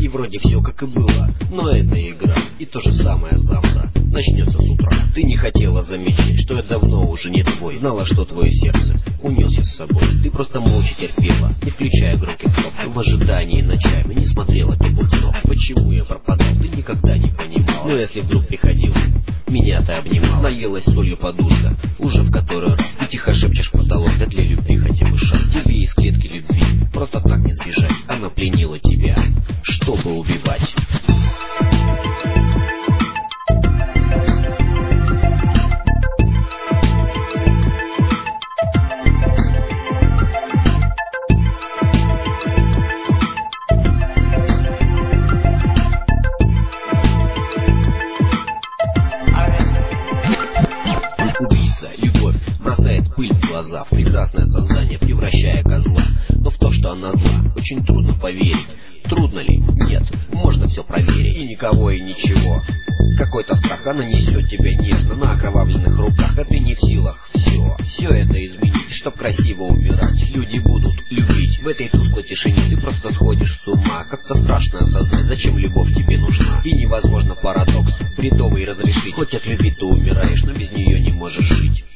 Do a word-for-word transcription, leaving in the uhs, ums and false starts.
И вроде все как и было, но это игра. И то же самое завтра начнется с утра. Ты не хотела замечать, что я давно уже не твой. Знала, что твое сердце унес я с собой. Ты просто молча терпела, не включая громких кнопок. В ожидании ночами не смотрела теплых снов. Почему я пропадал, ты никогда не понимал. Но если вдруг приходил, меня ты обнимал. Наелась солью подушка, уже в который раз. Ты тихо шепчешь в потолок, да для любви хотя бы шаг. Тебе из клетки любви просто так не сбежать. Она пленила тебя, чтобы убивать. Убийца, любовь бросает пыль в глаза, в прекрасное создание превращая козла. Но в то, что она зла, очень трудно поверить. Трудно ли? Нет, можно все проверить. И никого, и ничего. Какой-то страх, она несет тебя нежно на окровавленных руках, а ты не в силах все, все это изменить, чтоб красиво умирать. Люди будут любить, в этой тусклой тишине ты просто сходишь с ума. Как-то страшно осознать, зачем любовь тебе нужна. И невозможно парадокс бредовый разрешить. Хоть от любви ты умираешь, но без нее не можешь жить.